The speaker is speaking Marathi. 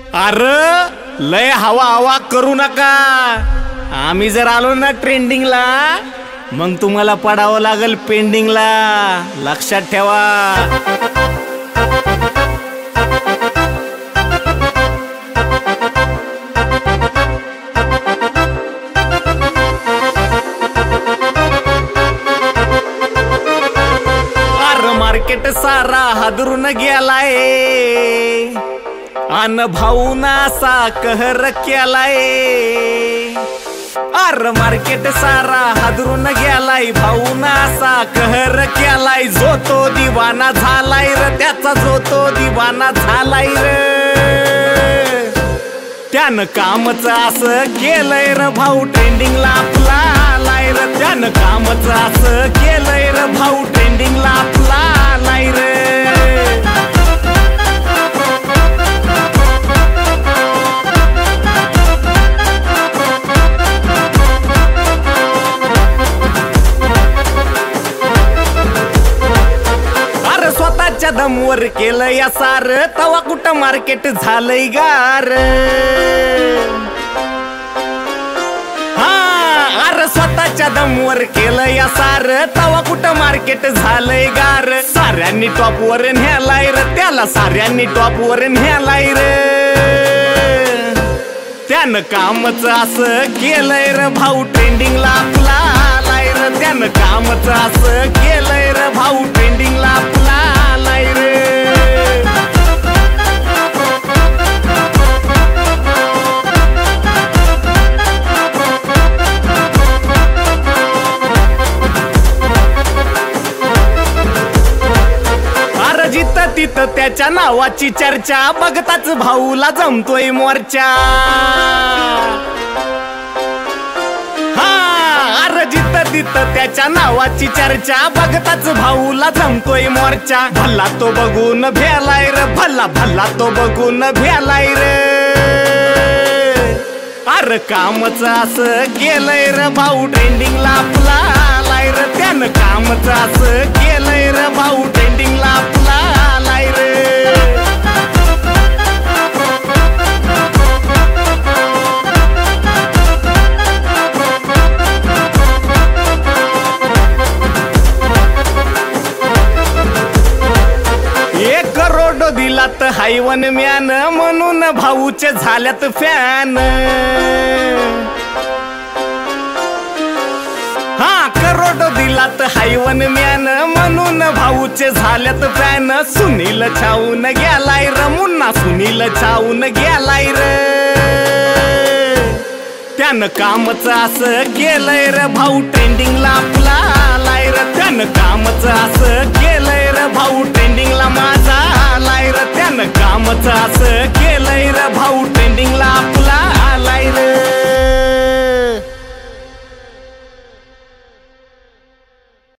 अरे लय हवा हवा करू नका. आम्ही जर आलो ना ट्रेंडिंगला मग तुम्हाला पडावं लागल पेंडिंगला. लक्षात ठेवा. मार्केट सारा हादरून गेलाय अन भाऊना असा कहर केलाय. अर मार्केट सारा हादरून गेलाय भाऊना असा कहर केलाय. जो तो दिवाना झालाय र त्याचा जो तो दिवाना झालाय र. त्यानं कामच असं केलंय र भाऊ ट्रेंडिंगला आपला आलाय र. त्यानं कामच असं केलंय र भाऊ ट्रेंडिंगला आपला आलाय र. अरे स्वतःच्या दमवर केलं या सार तवा कुठं मार्केट झालंय गार. स्वतःच्या दमवर केलं या सार तवा कुठं मार्केट झालंय गार. साऱ्यांनी टॉपवर न्यालाय र त्याला साऱ्यांनी टॉपवर न्यालाय र. त्यानं कामच असं केलंय र भाऊ ट्रेंडिंगला आपला आलाय र. त्यानं कामच असं केलंय र भाऊ ट्रेंडिंगला आपला आलाय र. तिथं त्याच्या नावाची चर्चा बघताच भाऊला जमतोय मोर्चा. अरे जिथं तिथं त्याच्या नावाची चर्चा बघताच भाऊला जमतोय मोर्चा. भल्ला तो बघून भेलाय र भल्ला भल्ला तो बघून भेलाय र. अरे कामच असं केलंय र भाऊ ट्रेंडिंगला आपला आलाय र. त्यानं कामच असं केलंय र भाऊ ट्रेंडिंगला आपला आलाय र. एक करोड दिलात हायवन म्यान म्हणून भाऊचे झाल्यात फॅन. करोड दिलात हायवन म्यान म्हणून भाऊचे झाल्यात फॅन. सुनील छाऊन गेलाय र मुन्ना सुनील छाऊन गेलाय र. त्यानं कामच असं केलंय र भाऊ ट्रेंडिंगला आपला आलाय र. त्यानं कामच असं केलंय